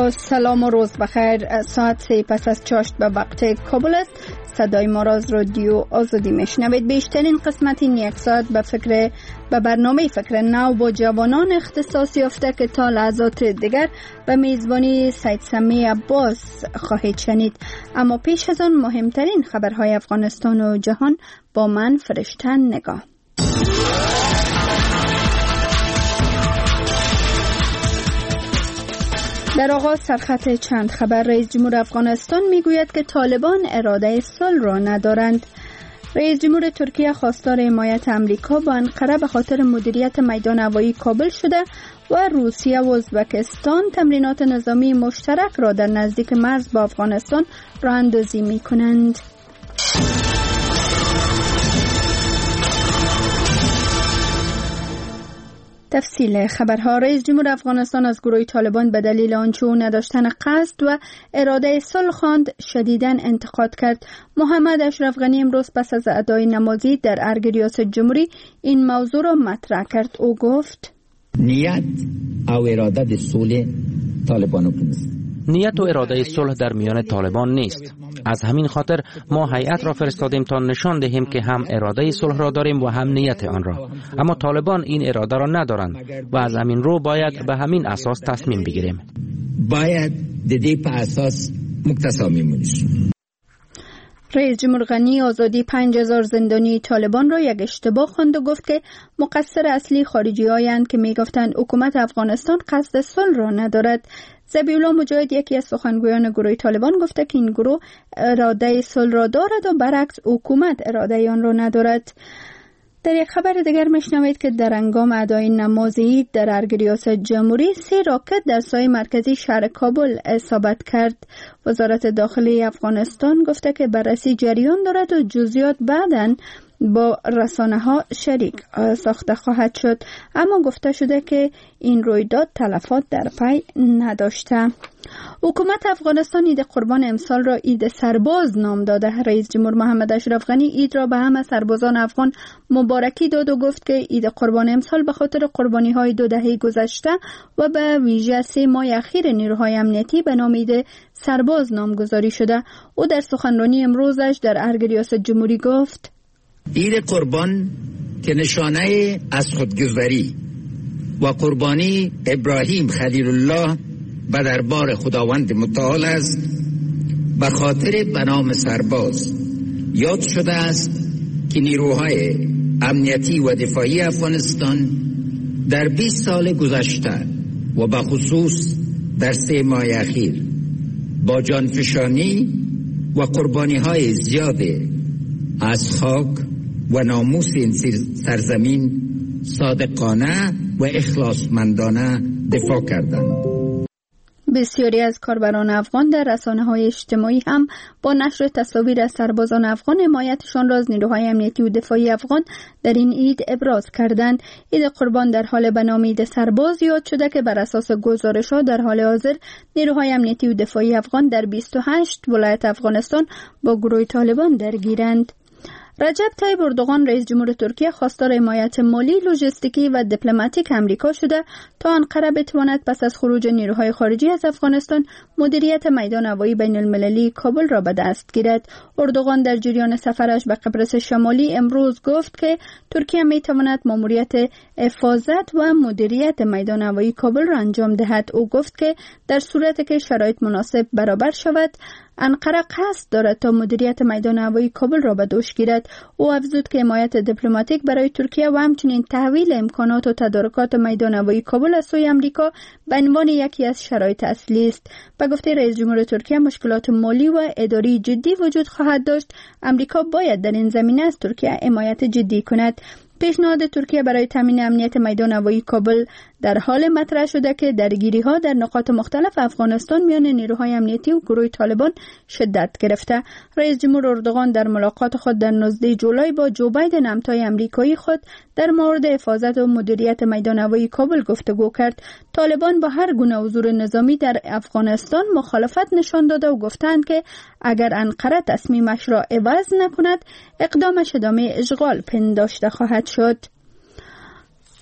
با سلام و روز بخیر. ساعت 3 پس از چاشت به وقت کابل است. صدای ما را از رادیو آزادی میشنوید. بیشترین قسمت این یک ساعت به برنامه فکر نو با جوانان اختصاص یافته که تا لحظات دیگر به میزبانی سید سمی عباس خواهید شنید. اما پیش از آن مهمترین خبرهای افغانستان و جهان با من فرشته نگاه. در آغاز سرخط چند خبر. رئیس جمهور افغانستان میگوید که طالبان اراده صلح را ندارند. رئیس جمهور ترکیه خواستار حمایت امریکا با انقره به خاطر مدیریت میدان هوایی کابل شده و روسیه و ازبکستان تمرینات نظامی مشترک را در نزدیک مرز با افغانستان راه اندازی میکنند. تفصیل خبرها. رئیس جمهور افغانستان از گروه طالبان به دلیل آنچه او نداشتن قصد و اراده صلح خواند شدیداً انتقاد کرد. محمد اشرف غنی امروز پس از ادای نمازی در ارگ ریاست جمهوری این موضوع را مطرح کرد. او گفت نیت او اراده صلح طالبانو نیست. نیت و اراده صلح در میان طالبان نیست. از همین خاطر ما هیئت را فرستادیم تا نشان دهیم که هم اراده صلح را داریم و هم نیت آن را. اما طالبان این اراده را ندارند و از همین رو باید به همین اساس تصمیم بگیریم. باید دیدی په اساس متصمیم باشیم. رئیس جمهور غنی آزادی 5000 زندانی طالبان را یک اشتباه خواند و گفت که مقصر اصلی خارجی‌هایند که می‌گفتند حکومت افغانستان قصد صلح را ندارد. ذبیح الله مجاهد یکی از سخنگویان گروه طالبان گفته که این گروه اراده صلح را دارد و برعکس حکومت اراده آن را ندارد. در یک خبر دیگر میشنوید که در هنگام ادای نماز عید در ارگ ریاست جمهوری 3 راکت در ساحه مرکزی شهر کابل اصابت کرد. وزارت داخلی افغانستان گفته که بررسی جریان دارد و جزئیات بعداً با رسانه‌ها شریک ساخته خواهد شد، اما گفته شده که این رویداد تلفات در پی نداشته. حکومت افغانستان عید قربان امسال را عید سرباز نام داده. رئیس جمهور محمد اشرف غنی عید را به همه سربازان افغان مبارکی داد و گفت که عید قربان امسال به خاطر قربانی‌های 2 دهه گذشته و به ویژه 3 ماه اخیر نیروهای امنیتی به نام عید سرباز نامگذاری شده. او در سخنرانی امروزش در ارگ ریاست جمهوری گفت عید قربان که نشانه از خودگذری و قربانی ابراهیم خلیل الله به دربار خداوند متعال است، به خاطر به نام سرباز یاد شده است که نیروهای امنیتی و دفاعی افغانستان در 20 سال گذشته و به خصوص در 3 ماه اخیر با جانفشانی و قربانی های زیاد از خاک و ناموس این سرزمین صادقانه و اخلاصمندانه دفاع کردند. بسیاری از کاربران افغان در رسانه‌های اجتماعی هم با نشر تصاویر از سربازان افغان حمایتشان را از نیروهای امنیتی و دفاعی افغان در این عید ابراز کردند. عید قربان در حال به نام عید سرباز یاد شده که بر اساس گزارش‌ها در حال حاضر نیروهای امنیتی و دفاعی افغان در 28 ولایت افغانستان با گروه طالبان درگیرند. رجب طیب اردوغان رئیس جمهور ترکیه خواستار حمایت مالی، لوجستیکی و دیپلماتیک امریکا شده تا آنقره بتواند پس از خروج نیروهای خارجی از افغانستان مدیریت میدان هوایی بین المللی کابل را به دست گیرد. اردوغان در جریان سفرش به قبرس شمالی امروز گفت که ترکیه میتواند ماموریت حفاظت و مدیریت میدان هوایی کابل را انجام دهد. او گفت که در صورتی که شرایط مناسب برابر شود انقره قصد دارد تا مدیریت میدان هوایی کابل را به دوش گیرد. او افزود که حمایت دیپلماتیک برای ترکیه و همچنین تحویل امکانات و تدارکات میدان هوایی کابل از سوی امریکا به عنوان یکی از شرایط اصلی است. به گفته رئیس جمهور ترکیه مشکلات مالی و اداری جدی وجود خواهد داشت. امریکا باید در این زمینه از ترکیه حمایت جدی کند. پیشنهاد ترکیه برای تامین امنیت میدان هوایی کابل در حال مطرح شده که درگیری‌ها در نقاط مختلف افغانستان میان نیروهای امنیتی و گروه طالبان شدت گرفته. رئیس جمهور اردوغان در ملاقات خود در 19 جولای با جو بایدن همتای آمریکایی خود در مورد حفاظت و مدیریت میدان هوایی کابل گفتگو کرد. طالبان با هر گونه حضور نظامی در افغانستان مخالفت نشان داده و گفتند که اگر انقره تصمیمش را عوض نکند اقدامش ادامه اشغال پنداشته خواهد شد.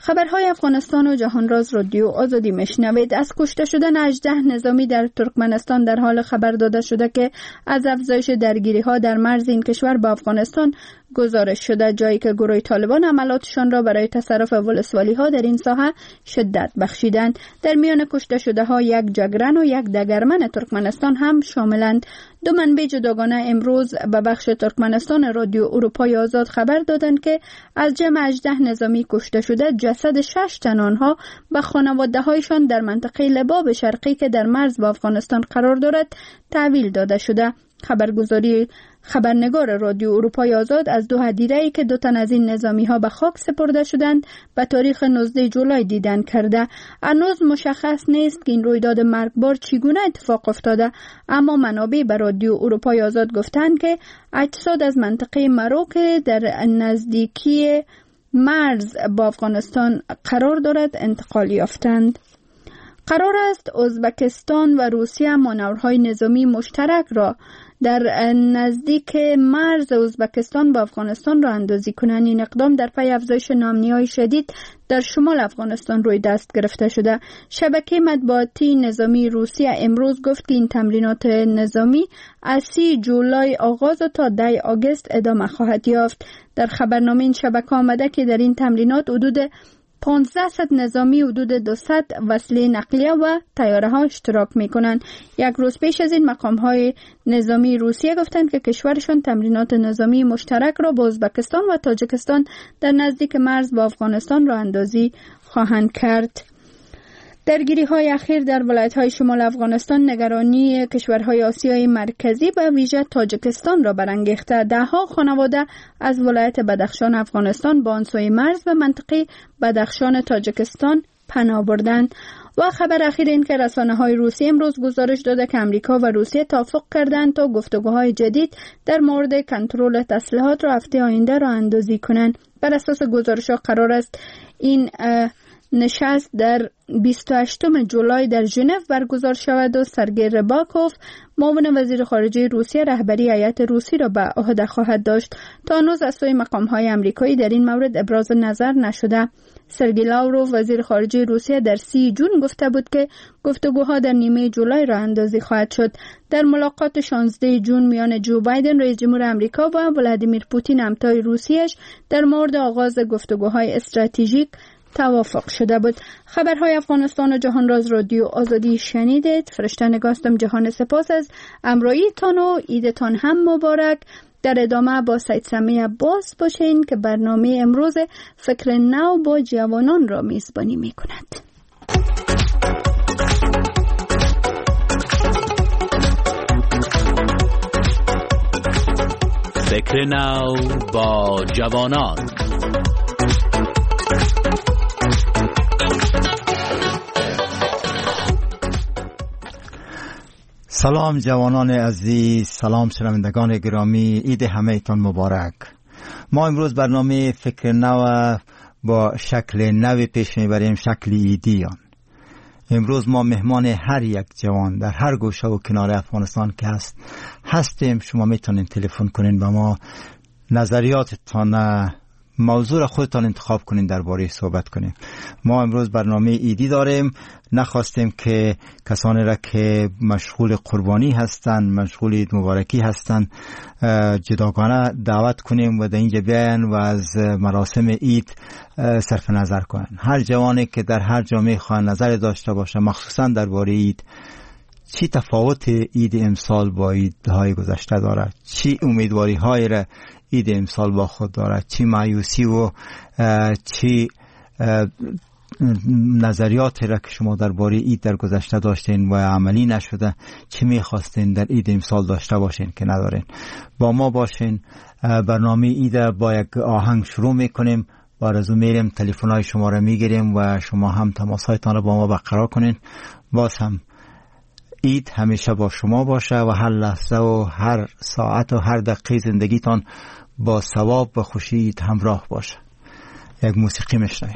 خبرهای افغانستان و جهانراز رادیو آزادی میشنوید. از کشته شدن 18 نظامی در ترکمنستان در حال خبر داده شده که از افزایش درگیری‌ها در مرز این کشور با افغانستان گزارش شده، جایی که گروه طالبان عملاتشان را برای تصرف ولسوالی‌ها در این ساحه شدت بخشیدند. در میان کشته شده ها یک جگرن و یک دگرمن ترکمنستان هم شاملند. دو منبع جداگانه امروز به بخش ترکمنستان رادیو اروپای آزاد خبر دادند که از جمع 18 نظامی کشته شده، جسد 6 تن آنها به خانواده‌هایشان در منطقه لباب شرقی که در مرز با افغانستان قرار دارد تحویل داده شده. خبرنگار رادیو اروپای آزاد از دو هدیره‌ای که 2 تن از این نظامی‌ها به خاک سپرده شدند به تاریخ 19 جولای دیدن کرده. هنوز مشخص نیست که این رویداد مرگبار چگونه اتفاق افتاده، اما منابع به رادیو اروپای آزاد گفتند که اجساد از منطقه مرو که در نزدیکی مرز با افغانستان قرار دارد انتقال یافتند. قرار است ازبکستان و روسیه مانورهای نظامی مشترک را در نزدیک مرز ازبکستان با افغانستان را اندازی کنند. این اقدام در پی افزایش ناامنی‌های شدید در شمال افغانستان روی دست گرفته شده. شبکه مطبوعاتی نظامی روسیه امروز گفت که این تمرینات نظامی از 30 جولای آغاز و تا 10 آگوست ادامه خواهد یافت. در خبرنامه این شبکه آمده که در این تمرینات حدود 1500 نظامی، حدود 200 وسیله نقلیه و طیاره ها اشتراک می کنند. یک روز پیش از این مقام های نظامی روسیه گفتند که کشورشان تمرینات نظامی مشترک را با ازبکستان و تاجیکستان در نزدیک مرز با افغانستان را اندازی خواهند کرد. درگیری های اخیر در ولایت های شمال افغانستان نگرانی کشورهای آسیای مرکزی به ویژه تاجیکستان را برانگیخته. دهها خانواده از ولایت بدخشان افغانستان با آن سوی مرز به منطقه بدخشان تاجیکستان پناه بردند. و خبر اخیر این که رسانه‌های روسی امروز گزارش داده که امریکا و روسیه توافق کردند تا گفتگوهای جدید در مورد کنترل تسلیحات را هفته آینده را اندازی کنند. بر اساس گزارش‌ها قرار است این نشست در 28 جولای در ژنو برگزار شود و سرگئی رباکوف معاون وزیر خارجه روسیه رهبری هیئت روسی را به عهده خواهد داشت. تا هنوز از سوی مقام‌های آمریکایی در این مورد ابراز نظر نشده. سرگئی لاوروف وزیر خارجه روسیه در 30 جون گفته بود که گفتگوها در نیمه جولای را اندازی خواهد شد. در ملاقات 16 جون میان جو بایدن رئیس جمهور آمریکا و ولادیمیر پوتین همتای روسیه‌اش در مورد آغاز گفتگوهای استراتژیک توافق شده بود. خبرهای افغانستان و جهانراز رادیو آزادی شنیدید. فرشته نگاستم. جهان سپاس از همراهیتان و عیدتان هم مبارک. در ادامه با سید سمیع عباس باشین که برنامه امروز فکر نو با جوانان را میزبانی می کند. فکر نو با جوانان. سلام جوانان عزیز، سلام شنوندگان گرامی، عید همه تان مبارک. ما امروز برنامه فکر نو با شکل نو پیش میبریم، شکل ایدیان. امروز ما مهمان هر یک جوان در هر گوشه و کنار افغانستان که هستیم. شما میتونین تلفن کنین و ما نظریاتتان، موضوع خودتان انتخاب کنین، درباره صحبت کنین. ما امروز برنامه ایدی داریم. نخواستیم که کسانی را که مشغول قربانی هستند، مشغول عید مبارکی هستند، جداگانه دعوت کنیم و در اینجا بیاین و از مراسم عید صرف نظر کنن. هر جوانی که در هر جامعه خواهد نظر داشته باشه، مخصوصا درباره عید، چی تفاوت عید امسال با عیدهای گذشته دارد، چی امیدواری های را عید امسال با خود دارد، چی مایوسی و چی نظریات را که شما درباره عید در گذشته داشتین و عملی نشده، چی میخواستین در عید امسال داشته باشین که ندارین. با ما باشین. برنامه عید با یک آهنگ شروع میکنیم و آرزو میریم تلفن‌های شما را میگیریم و شما هم تماس‌هایتان را با ما برقرار کنین. باز هم عید همیشه با شما باشه و هر لحظه و هر ساعت و هر دقیقه زندگیتان با ثواب و خوشی عید همراه باشه. یک موسیقی میشنویم.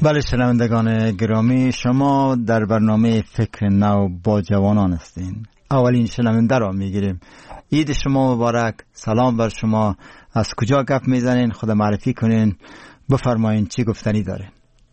بله شنوندگان گرامی، شما در برنامه فکر نو با جوانان هستین. اولین شنونده را میگیریم. عید شما مبارک. سلام بر شما. از کجا گپ میزنین؟ خود معرفی کنین، بفرمایین چی گفتنی داره.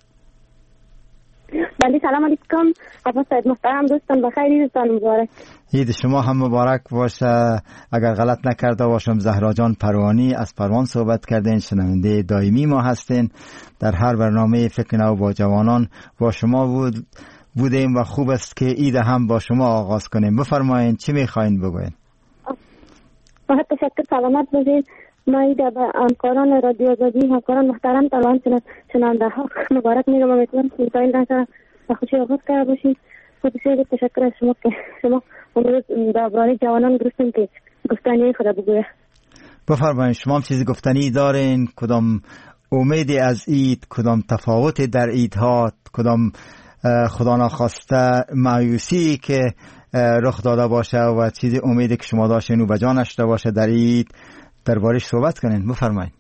بله سلام علیکم. حضرت سید محترم، دوستان بخیر، عیدتان مبارک. عید شما هم مبارک باشه. اگر غلط نکرده باشم زهرا جان پروانی از پروان صحبت کردین، شنونده دائمی ما هستین. در هر برنامه فکر نو با جوانان با شما بودیم و خوب است که عید هم با شما آغاز کنیم. بفرمایین چی میخواین بگوین؟ فقط تشکر، سلامت باشید. ما عید به همکاران رادیو آزادی، همکاران محترم تمام شنونده ها مبارک میگم. امیدوارم که این رنگ و خوشی آغاز کرده باشید. بسیار تشکر از شما که شما امروز درباره جوانان گرفتیم که گفتنی خدا بگویه. بفرمایید شما هم چیزی گفتنی دارین؟ کدام امیدی از عید، کدام تفاوت در عیدها، کدام خدا ناخواسته مایوسی که رخ داده باشه و چیزی امیدی که شما داشتین و به جا نشده باشه در عید، دربارش صحبت کنین. بفرمایید.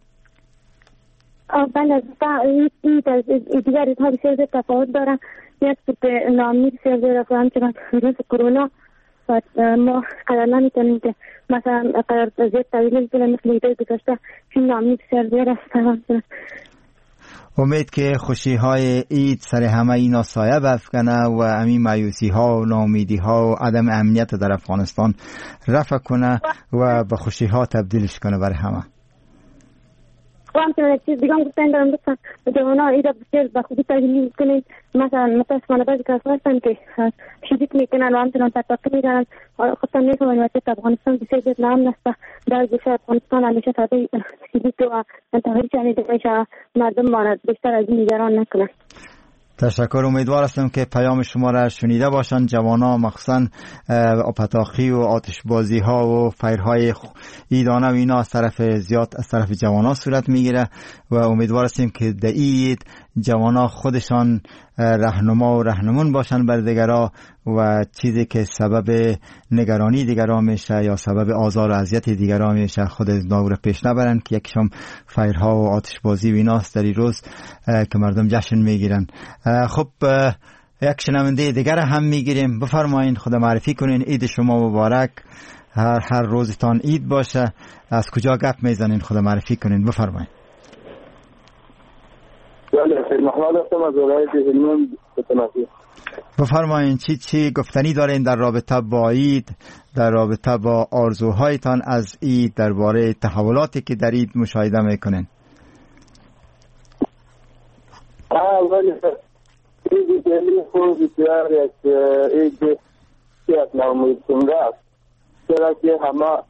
بله، عید از دیگر عیدها بسیار تفاوت داره. یک که ناامنی بسیار زیاده و همچنان ویروس کرونا و ما قرار نمیتونیم که مثلا قرار زیاد طویل نمیتونیم مثل عیدهای گذشته، چون ناامنی بسیار زیاده است. امید که خوشی های عید سر همه اینا سایه بفکنه و همین مایوسی ها و ناامیدی ها و عدم امنیت در افغانستان رفع کنه و به خوشی ها تبدیلش کنه برای همه. و همچنان یک چیز دیگه هم گفتن دارم دوستان، جوانا عید بسیار به خودی تحلیل کنید. مثلا متاسفانه بعضی کسان هستن که شدید میکنن و همچنان تطبیق میکنن. خودتان میفهمن وضعیت افغانستان بسیار زیاد نامن است. در گوشه افغانستان همیشه تحت شدید و انتحاری شنیده میشه. مردم ما بیشتر از این نگران نکنن. تشکر. امیدوار هستم که پیام شما را شنیده باشند. جوانا مخصوصا پتاخی و آتشبازی ها و فیرهای عیدانه و اینا زیاد از طرف جوانا صورت میگیره و امیدوار هستیم که در عید جوانا خودشان رهنما و رهنمون باشن بر دیگرها و چیزی که سبب نگرانی دیگرها میشه یا سبب آزار و اذیت دیگرها میشه خود ناور پیش نبرن، که یکیشم فیرها و آتشبازی و ایناست در این روز که مردم جشن میگیرن. خب یک شنونده دیگر هم میگیریم. بفرمایین، خدا معرفی کنین. عید شما مبارک. هر روزتان عید باشه. از کجا گپ میزنین؟ خدا معرفی کنین. بفرمایین. بفرمایین چی گفتنی دارین در رابطه با عید، در رابطه با آرزوهایتان از عید، درباره تحولاتی که در عید مشاهده میکنین؟ عید دلی خوب بسیار یک عید که از نامید کنده است، چرا که همه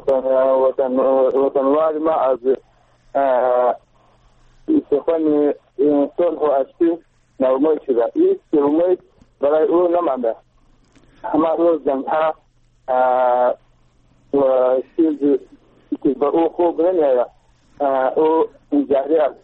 وطنوار ما از سخن صلح و اشتی ناامید شده. این که امید برای او نمانده. همه روز جنگ‌ها و چیز که به او خوب نمی‌آید او جاری است.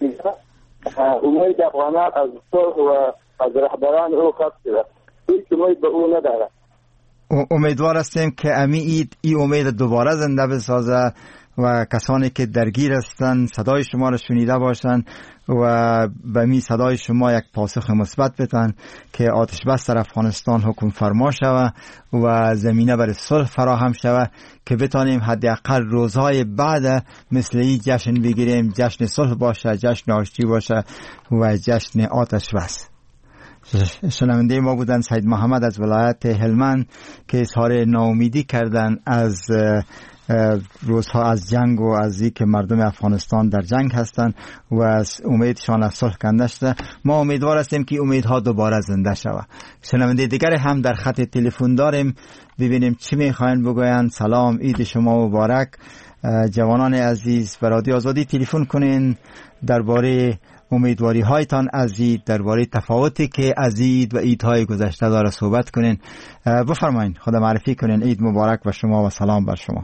امید افغانان از صلح و از رهبران او خط شده. هیچ امید به او نداره. امیدوار هستیم که امی عید این امید دوباره زنده بسازه و کسانی که درگیر هستن صدای شما را شنیده باشن و به می صدای شما یک پاسخ مثبت بدن که آتش بس در افغانستان حکم فرما شود و زمینه برای صلح فراهم شود که بتانیم حداقل روزهای بعد مثل این جشن بگیریم، جشن صلح باشه، جشن آشتی باشه و جشن آتش بس. شنونده ما بودن سید محمد از ولایت هلمند که اظهار ناامیدی کردن از روزها از جنگ و از این که مردم افغانستان در جنگ هستند و از امیدشان از صلح کنده شده. ما امیدوار هستیم که امیدها دوباره زنده شود. شنونده دیگر هم در خط تلفن داریم، ببینیم چی میخواین بگوین. سلام، عید شما مبارک. جوانان عزیز به رادیو آزادی تلفن کنین، درباره امیدواری هایتان از عید، درباره تفاوتی که از عید و عیدهای گذشته داره صحبت کنین. بفرمایین، خدا معرفی کنین. عید مبارک و شما و سلام بر شما.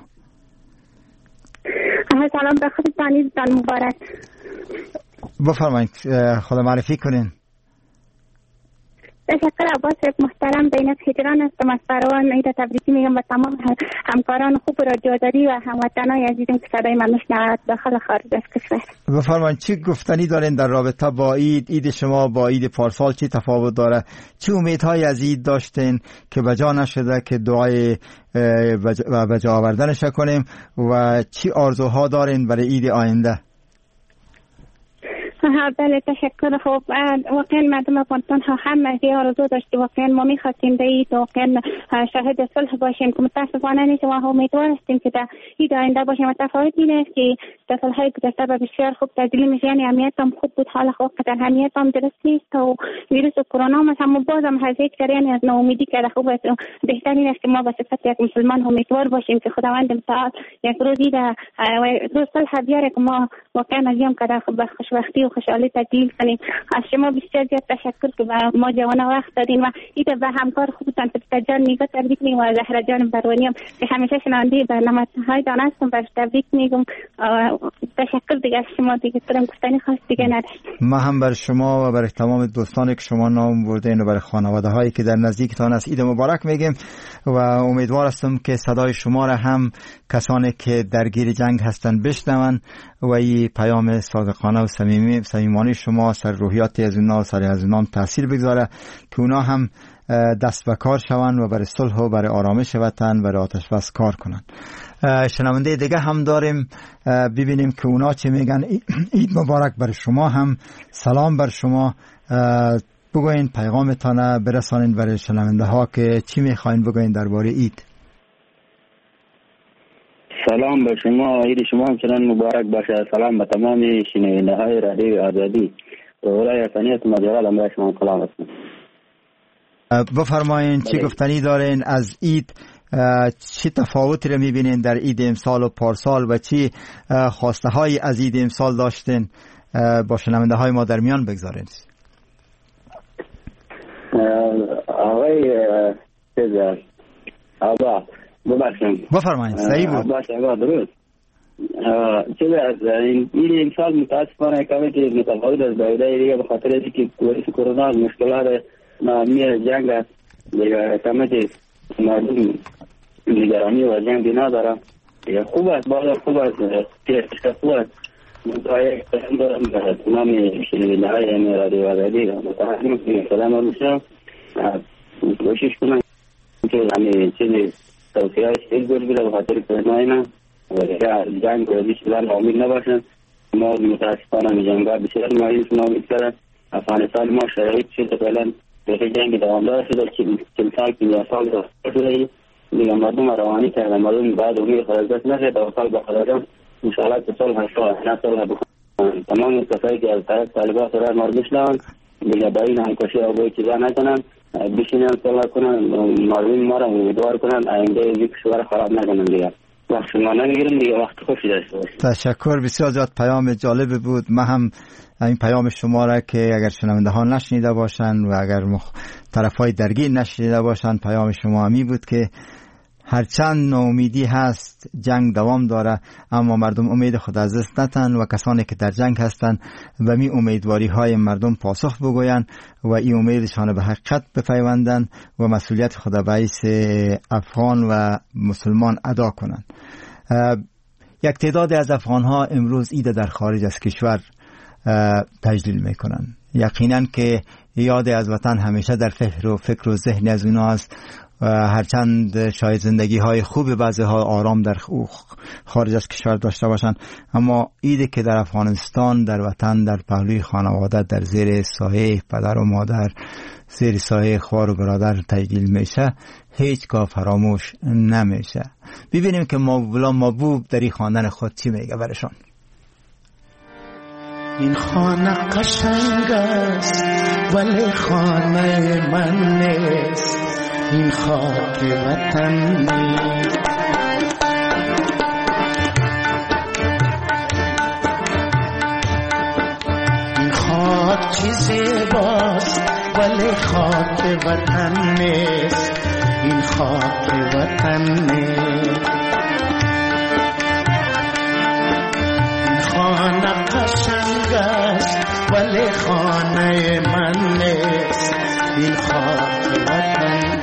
سلام به خودتان، عیدتان مبارک. بفرمایید، خدا معرفی کنین. تشکر عباس محترم. زینب هجران هستم از فروان. عید تبریکی میگم به تمام همکاران خوب رادیو داری و هموطنان عزیزم که صدای من میشنوند داخل و خارج از کشور. بفرمایید چی گفتنی دارین در رابطه با عید شما با عید پارسال چی تفاوت داره؟ چی امیدهای از عید داشتین که بجا نشده که دعای بجا آوردنش کنیم و چی آرزوها دارین برای عید آینده؟ بله تشکر. خب واقعا مردم افغانستان هم آرزو داشت واقعا ما می‌خواستیم در عید واقعا شاهد صلح باشیم که متاسفانه نیست و امیدوار هستیم که در عید آینده باشیم. تفاوت اینه که در سال‌های گذشته بسیار خوب تجلیل میشه، یعنی امنیت هم خوب بود، حال خوب قدر امنیت هم درست نیست و ویروس کرونا هم بازم هزینه کردن از ناامیدی کرده. خوب است بهتر این است که ما به صفت یک مسلمان امیدوار باشیم که خداوند متعال یک روزی در روز صلح بیاره که ما واقعا از این قدر به خوشبختی و خوشحالی تبدیل کنیم. از شما بسیار زیاد تشکر که به ما جوانا وقت دادین و عید به همکار خوبتان فتجان نیگا تبریک میگم و زهرا جان بروانی هم که همیشه شنونده برنامه‌های دان هستم و تبریک میگم. تشکر دیگه از شما دیگه ترم گفتنی خاص دیگه نداشت. ما هم برای شما و برای تمام دوستانی که شما نام بردین و برای خانواده هایی که در نزدیکتان است عید مبارک میگیم و امیدوار هستم که صدای شما را هم کسانی که درگیر جنگ هستند بشنون و این پیام صادقانه و صمیمانه شما سر روحیات از اونا و سر از اونا تاثیر بگذاره که اونا هم دست به کار شوند و برای صلح و برای آرامش وطن برای آتش بس کار کنند. شنونده دیگه هم داریم، ببینیم که اونا چی میگن. عید مبارک بر شما، هم سلام بر شما. بگوین پیغامتان برسانین برای شنونده ها که چی میخواین بگوین درباره عید. سلام به شما، عید شما همچنان مبارک باشه. سلام به تمام شنونده های رادیو آزادی. ولای فنیت مجال امر شما سلام هستم. بفرمایین چی گفتنی دارین از عید؟ چی تفاوتی رو میبینین در عید امسال و پارسال و چی خواسته های از عید امسال داشتین؟ با شنونده های ما در میان بگذارین. آقای سیدر آبا ببخشید بفرمایید. صحیح بود. آبا درست. چیزی از این امسال متاسفانه که متفاوت از دوره دیگه به خاطر اینکه ویروس کرونا مشکلات نامی جنگ است دیگه کمی مردم نگرانی و جنگ دینا دارم. خوب است باید خوب است که خوب است متوجه دارم تمام شنونده های این رادیو آزادی متوجه که سلام علیکم کوشش کنم که همین چیزی توصیه هایش گوش بده به خاطر کرونا اینا و جنگ و بیشتر امید نباشن. ما متاسفانه جنگ ها بسیار مایوس نامید کردن. افغانستان ما شرایط شده فعلا به جنگ دوامدار شده 40 سال 50 سال شده دیگه مردم روانی کردن. مردم بعد امید خود از دست نشد و سال به خدا انشاءالله که صلح شد نه صلح بکنن. تمام کسایی که از طرف طالبان سرار مارد بشنون دیگه با این همکشی و باید چیزا نکنن بشینن صلح کنن مردم ما را امیدوار کنن آینده یک کشور خراب نکنن. دیگه وقت شما نمیگیرم دیگه وقت خوشی داشته باشید. تشکر، بسیار زیاد پیام جالب بود. من هم این پیام شما را که اگر شنونده ها نشنیده باشن و اگر طرف های درگیر نشنیده باشن پیام شما همی بود که هرچند ناامیدی هست جنگ دوام داره اما مردم امید خود از دست ندن و کسانی که در جنگ هستند به می امیدواری های مردم پاسخ بگوین و این امیدشان به حقیقت بپیوندن و مسئولیت خود به حیث افغان و مسلمان ادا کنند. یک تعداد از افغان ها امروز عید در خارج از کشور تجلیل میکنن. یقینا که یاد از وطن همیشه در فکر و ذهن از اونا است. هرچند شاید زندگی های خوب بعضی ها آرام در خارج از کشور داشته باشند اما عیدی که در افغانستان در وطن در پهلوی خانواده در زیر سایه پدر و مادر زیر سایه خوار و برادر تجلیل میشه هیچگاه فراموش نمیشه. ببینیم که مولا محبوب در این خواندن خود چی میگه برشان. این خانه قشنگ است ولی خانه من نیست، این خاک وطن نیست. این خاک چیزی باست ولی خاک وطن نیست، این خاک وطن نیست. این خانه قشنگ است ولی خانه من نیست، این خاک وطن.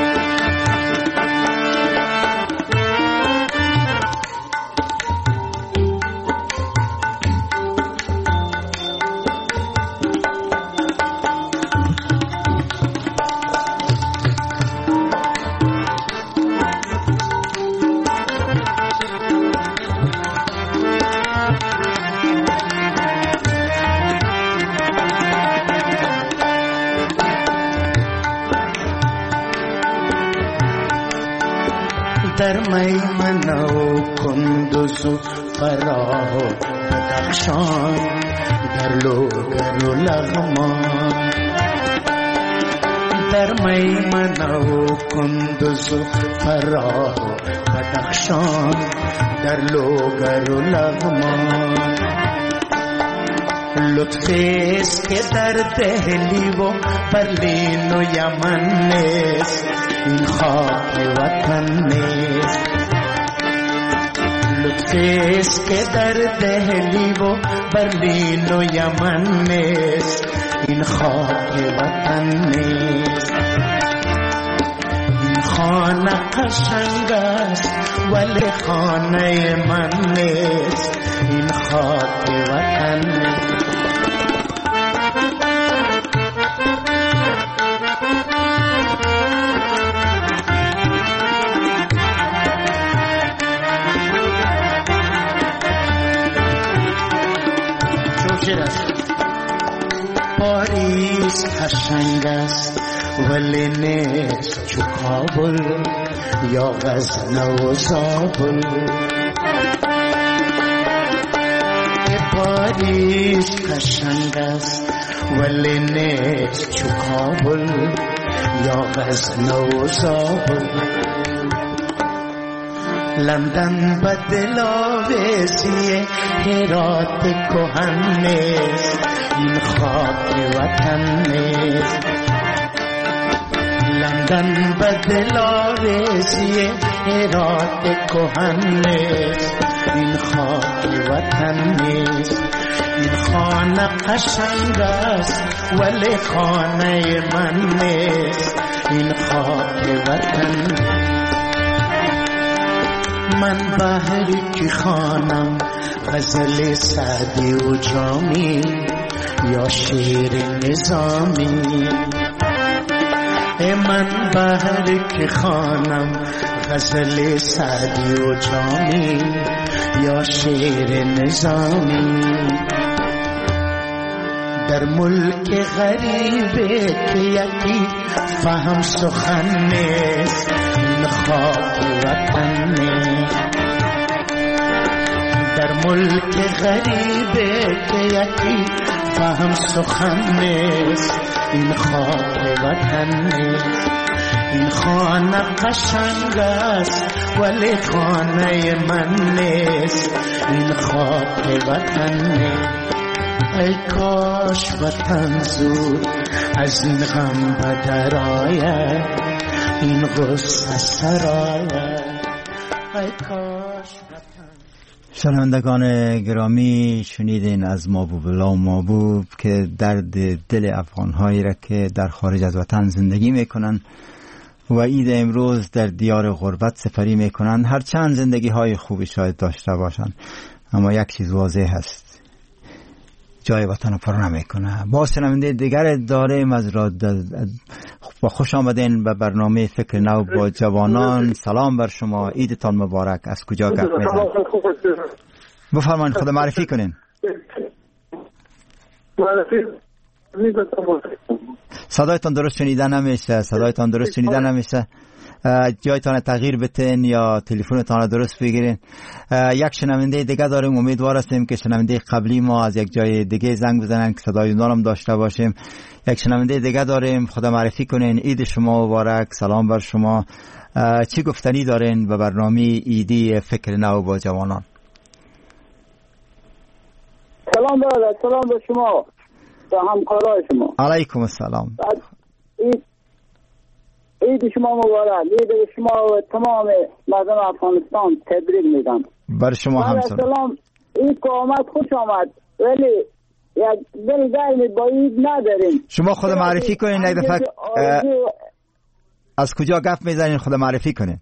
در میمنه و کندوز و فراه و بدخشان، در لوگر و لغمان. در میمنه و کندوز و فراه و بدخشان، در لوگر و لغمان. لطفیست که در دهلی و برلین و یمن نیست، این خاک وطن نیست. لطفیست که در دهلی و برلین و یمن نیست، این خاک وطن نیست. این خانه قشنگ است ولی خانه من نیست، این خاک وطن نیست. پاریس قشنگ است ولی نیست چو کابل یا غزنه و زابل. پاریس قشنگ است ولی نیست چو کابل یا غزنه و زابل. لندن به دلاویزی هرات کهن نیست، این خاک وطن نیست. لندن به دلاویزی هرات کهن نیست، این خاک وطن نیست. این خانه قشنگ است ولی خانه من نیست، این خاک وطن نیست. من بهری که خانم غزل سعدی و جامی یا شعر نظامی. من بهری که خانم غزل سعدی و جامی یا شعر نظامی. در ملک غریبه که یکی فهم سخن نیست، این خاک وطن نیست. در ملک غریبه که یکی فهم سخن نیست، این خاک وطن نیست. این خانه قشنگ است ولی خانه من نیست، این خاک وطن نیست. ای کاش وطن زود از این غم بدر آید، این غصه سراید. ای کاش وطن. شنوندگان گرامی، شنیدین از محبوب الله محبوب که درد دل افغانهایی را که در خارج از وطن زندگی میکنن و عید امروز در دیار غربت سپری میکنن، هرچند زندگی های خوبی شاید داشته باشن، اما یک چیز واضح هست، جای وطن پر نمیکنه. با شنونده دیگر داریم از با خوش آمدین به برنامه فکر نو با جوانان. سلام بر شما، عیدتان مبارک. از کجا گپ میزنید؟ بفرمایید، خود معرفی کنین. صدایتان درست شنیده نمیشه. جایتان تغییر بتین یا تلفنتان درست بگیرین. یک شنونده دیگه داریم، امیدوار هستیم که شنونده قبلی ما از یک جای دیگه زنگ بزنن که صدای اونا هم داشته باشیم. یک شنونده دیگه داریم، خدا معرفی کنین. عید شما مبارک، سلام بر شما. چی گفتنی دارین به برنامه عیدی فکر نو با جوانان؟ سلام برادر، سلام به شما و همکارای شما. علیکم السلام. عید شما مبارک. عید شما و تمام مردم افغانستان تبریک میگم. بر شما هم سلام. این که آمد خوش آمد، ولی یک دل گرمی با عید نداریم. شما خود معرفی کنین یک دفعه از کجا گپ میزنین؟ خود معرفی کنین.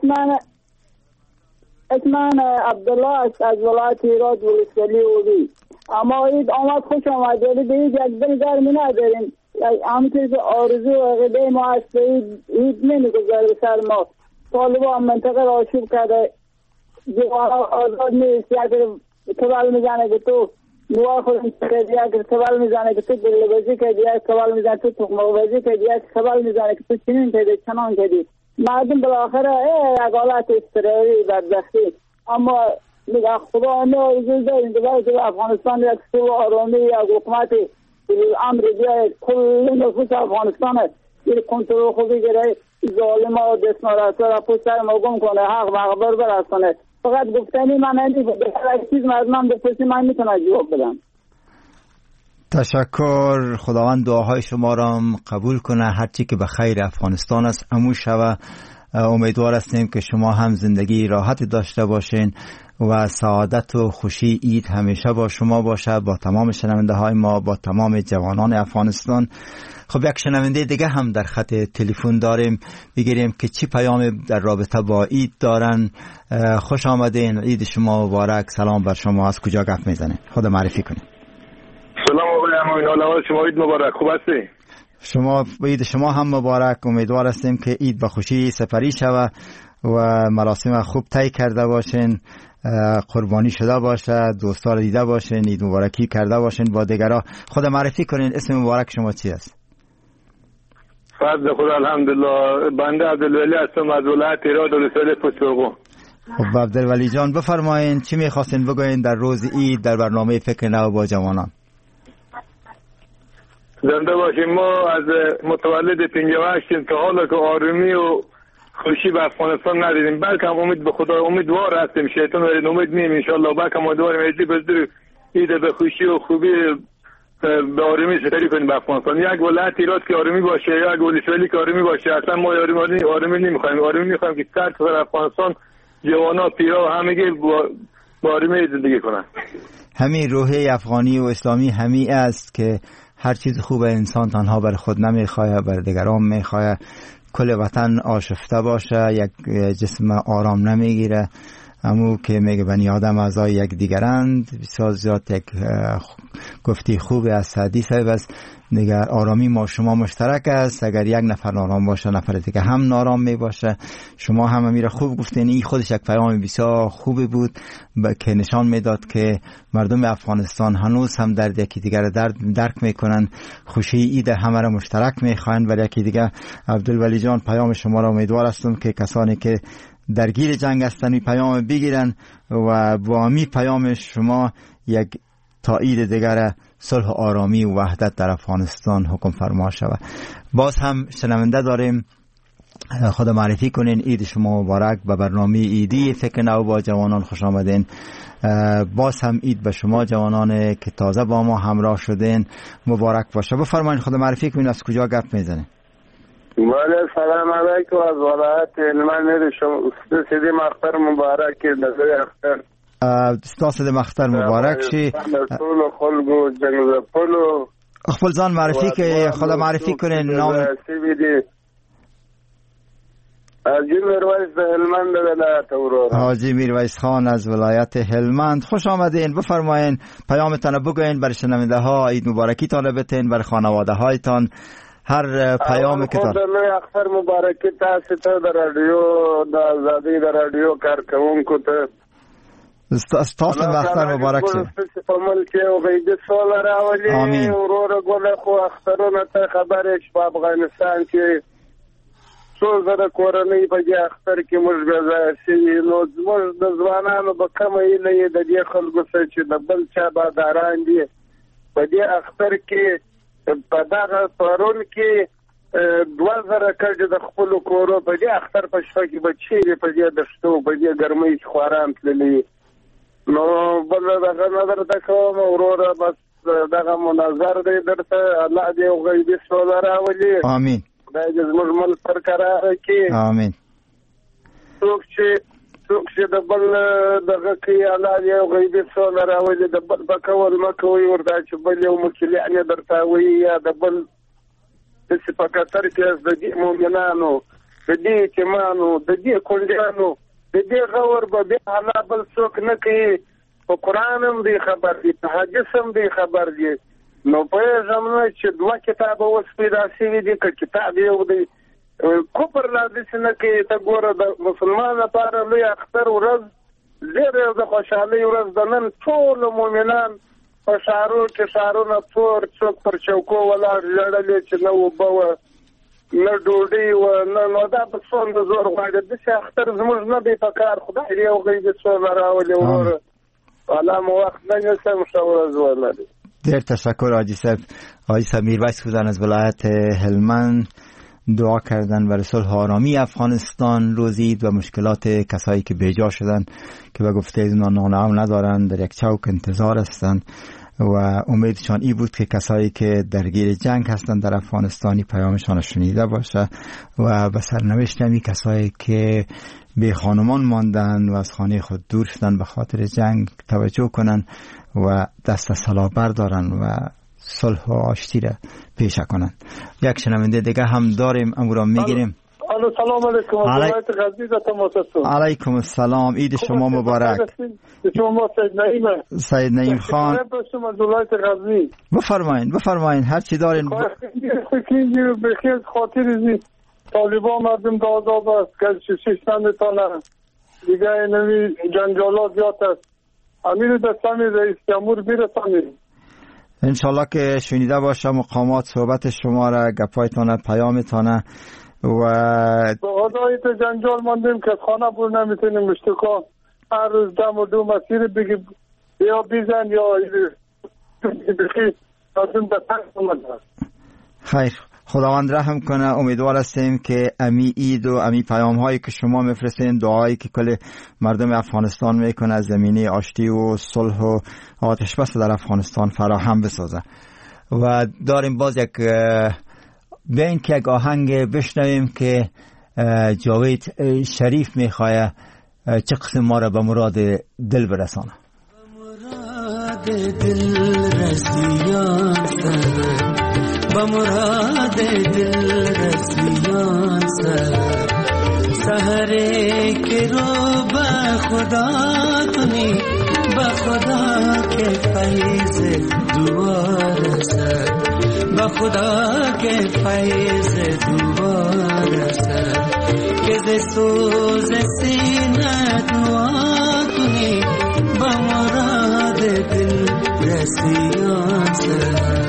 اسمان عبدالله است از ولایت هرات ولسوالی اولی. اما عید آمد خوش آمد، ولی به یک دل گرمی نداریم. همونطور که آرزو و عقیده ما است عید نمیگذاره سر ما. طالبان منطقه را آشوب کرده، جوانان آزاد نیست. یک سوال میزنه که تو نوار خودم کردی، یک سوال میزنه که تو گلبازی کردی، یک سوال میزنه تو تخم‌بازی کردی، یک سوال میزنه که تو چنین کردی چنان کردی. مردم بالاخره یک حالت اضطراری بدبختی. اما میگه خدا ما اجازه داریم که افغانستان یک سو آرامی، یک حکومت امر بیاید کل نفوس افغانستان یک کنترل خوبی گره، ظالم ها و دستمارسا را پشت سر ما گم کنه، حق مقبر برسانه. فقط گفتنی من نمیده، هر چیز مردم بپرسی من میتونم جواب بدم. تشکر. خداوند دعاهای شما را قبول کنه. هرچی که به خیر افغانستان است امو شوه. امیدوار هستیم که شما هم زندگی راحت داشته باشین و سعادت و خوشی عید همیشه با شما باشه، با تمام شنونده های ما، با تمام جوانان افغانستان. خب یک شنونده دیگه هم در خط تلفن داریم، بگیریم که چی پیام در رابطه با عید دارن. خوش آمدین، عید شما مبارک. سلام بر شما. از کجا گپ میزنین؟ خود معرفی کنین. سلام آقای امین، حال شما عید مبارک. خوب هستی؟ شما عید شما هم مبارک. امیدوار هستیم که عید به خوشی سپری شوه و مراسم خوب طی کرده باشین، قربانی شده باشه، دوستا رو دیده باشین، عید مبارکی کرده باشین با دیگران. خود معرفی کنین، اسم مبارک شما چی است؟ فضل خدا الحمدلله. بنده عبدالولی هستم از ولایت هرات ولسوالی پشتوقو. خب عبدالولی جان بفرمایین چی میخواستین بگوین در روز عید در برنامه فکر نو با جوانان؟ زنده باشیم. ما از متولد 58 تا حالا که آرومی و خوشی به افغانستان ندیدیم، بلکه هم امید به خدا امیدوار هستیم. شیطان ورید امید نیم انشالله، بلکه هم امیدواریم ایدی بزدر عید به خوشی و خوبی به آرومی سپری کنیم به افغانستان. یک ولایت هرات که آرومی باشه، یک ولسوالی که آرومی باشه. اصلا ما آرومی نمیخوایم. آرومی میخوایم که سر تا افغانستان جوانا پیرا همگی با آرومی زندگی کنن. همین روحیه افغانی و اسلامی همین است که هر چیز خوب انسان تنها بر خود نمیخواه، بر دیگران میخواه. کل وطن آشفته باشه، یک جسم آرام نمیگیره. همون که میگه بنی آدم اعضای یک دیگرند. بسیار زیاد یک گفتی خوب از حدیث بس دیگر آرامی ما شما مشترک است. اگر یک نفر نارام باشه نفر دیگه هم نارام می باشه. شما هم میره خوب گفتین. این خودش یک پیام بسیار خوبی بود که نشان میداد که مردم افغانستان هنوز هم درد یکی دیگر درک میکنن، خوشی عید همه را مشترک میخواین. ولی یکی دیگه عبدالولی جان پیام شما را امیدوار هستم که کسانی که درگیر جنگ هستن پیام بگیرن و با می پیام شما یک تایید دیگر صلح آرامی و وحدت در افغانستان حکم فرما شود. باز هم شنونده داریم، خود معرفی کنین. عید شما مبارک. به برنامه عیدی فکر نو با جوانان خوش آمدین. باز هم عید به شما جوانان که تازه با ما همراه شدین مبارک باشه. بفرمایید خود معرفی کنین، از کجا گپ میزنین؟ بله سلام علیکم. از ولایت هلمند شما استاد مختار مبارک. نظر اختر استاد مختار مبارک شی. پولو خلگو جنگ پولو خپل ځان معرفی که خود معرفی کنین. نام حاجی میرویس هلمند ولایت اورورا. حاجی میرویس خان از ولایت هلمند، خوش آمدین. بفرمایین پیامتان بگوین برای شنونده ها. عید مبارکی تان بتین برای خانواده هایتان. هر پیامی که دارد اختر مبارکی تاسو ته در رادیو د آزادی در رادیو کارکونکو ته استاد اختر مبارک شه. په ملک او غیب سول راولي ورور ګل خو اخترونه ته خبرې په افغانستان کې څو زره کورنۍ په دې اختر کې موږ به شي. نو موږ د ځوانانو په کومه ایله د دې خلکو سره چې د بل چا باداران دي په دې اختر کې په دغه پرون کې 2000 کډه د خپل کورو په دې اختر په شپه کې بچي په دې دشتو په دې ګرمۍ خوران تللی. نو بل دغه نظر تکوم وروره بس دغه مناظر دی درته الله دې غیبي سول راولي. امين. دا زموږ ملک برقرار کړي. امين. څوک چې څوک چې د بل دغه کې حلال یو غیبي سوال راولي د بل بکول مکوي ورته چې بل یو مکلیان درته وي یا د بل د صفاتر کې د دې مؤمنانو د دې ایتمانو د دې کونډیانو د دې غور به بیا حلال بل څوک نه کوي. په قرآن هم دی خبر دی، په حدیث هم دی خبر دی. نو پوهېږم نه چې دوه کتابه اوس پیدا شوي دي که کتاب یو دی. کفر لا داسې نه کوي. ته ګوره د مسلمان لپاره لوی اختر ورځ ډېر د خوشحالۍ ورځ د نن ټول مؤمنان په ښارو کې ښارونه تور څوک پر چوکو ولاړ ژړلې چې نه اوبه وه نه ډوډۍ وه نه. نو دا به څومره زور غواړي. داسې اختر زموږ نه دی په کار. خدای دې یو غیبي څومره راولي وروره. حالا مو وقت نگستم شما ولدی. در تشکر حاجی صاحب. حاجی صاحب میرویس خوزان از ولایت هلمند دعا کردن برای صلح و آرامی افغانستان روزید و مشکلات کسایی که بیجا شدن که به گفته اینا نانو ندارن در یک چوک انتظار هستند و امیدشان ای بود که کسایی که درگیر جنگ هستند در افغانستانی پیامشان شنیده باشه و به سرنوشت همی کسایی که به خانمان ماندن و از خانه خود دور شدن به خاطر جنگ توجه کنن و دست از صلاح بردارن و صلح و آشتی را پیشه کنن. یک شنونده دیگه هم داریم، امورا میگیریم. سلام علیکم. ولایت غزنی در تماس هستم. علیکم السلام. عید شما مبارک. شما سید نعیم. سید نعیم خان. از ولایت غزنی. بفرمایین هر چی دارین. بخیر خاطر زی طالبان مردم دازاب است که شیشتن میتانه دیگه نمی جنجالات زیاد است. امیر دستمی رئیس جمهور بیرسانید. انشالله که شنیده باشه مقامات صحبت شما را، گپایتان، پیامتان و خدای تو جنجال ماندیم که خانه پر نمیتونیم اشتکا هر روز دم و دو مسیر بگی یا بیزن یا بخی لازم به تنگ اومده. خیر، خداوند رحم کنه. امیدوار هستیم که امی عید و امی پیام هایی که شما میفرستین، دعایی که کل مردم افغانستان میکنه از زمینه آشتی و صلح و آتش بس در افغانستان فراهم بسازه. و داریم باز یک بین که یک آهنگ بشنویم که جاوید شریف میخواه چه قسم ما را به مراد دل برسانه. بمراد دل رسیان سحرے کے رو بخدا کنی بخدا کے فیض دوار سر بخدا کے فیض دوار سر کہ سوز سینہ دعا کنی بمراد دل رسیان سر.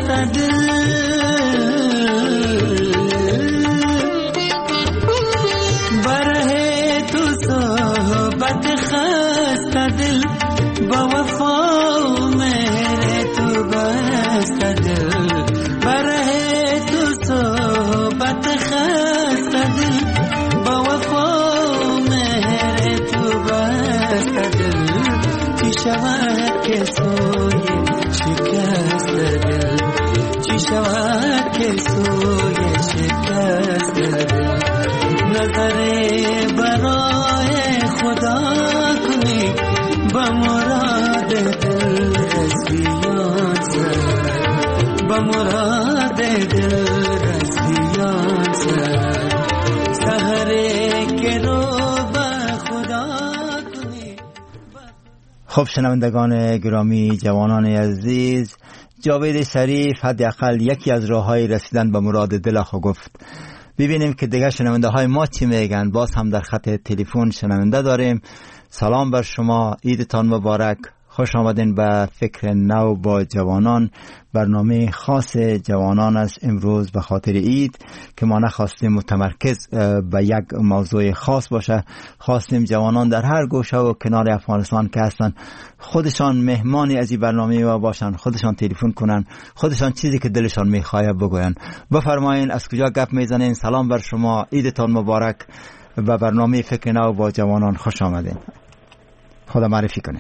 خب شنوندگان گرامی، جوانان عزیز، جاوید شریف حداقل یکی از راههای رسیدن به مراد دل خود گفت. ببینیم که دیگه شنونده های ما چی میگن. باز هم در خط تلفن شنونده داریم. سلام بر شما، عیدتان مبارک. خوش آمدین به فکر نو با جوانان، برنامه خاص جوانان است امروز به خاطر عید که ما نخواستیم متمرکز به یک موضوع خاص باشه. خواستیم جوانان در هر گوشه و کنار افغانستان که هستن خودشان مهمانی از این برنامه ما باشن، خودشان تلفن کنن، خودشان چیزی که دلشان میخواه بگوین. بفرمایین از کجا گپ میزنین؟ سلام بر شما، عیدتان مبارک. به برنامه فکر نو با جوانان خوش آمدین. خدا معرفی کنین.